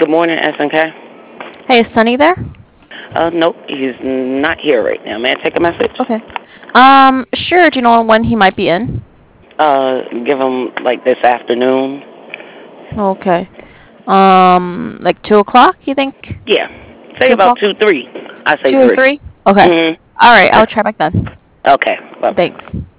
Good morning, SNK. Hey, is Sunny there? Nope, he's not here right now. May I take a message? Okay. Sure. Do you know when he might be in? Give him like this afternoon. Okay. Like 2 o'clock, you think? Yeah, say Two about o'clock? 2, 3. I say Two or 3. three? Okay. Mhm. All right, I'll try back then. Okay. Bye. Thanks.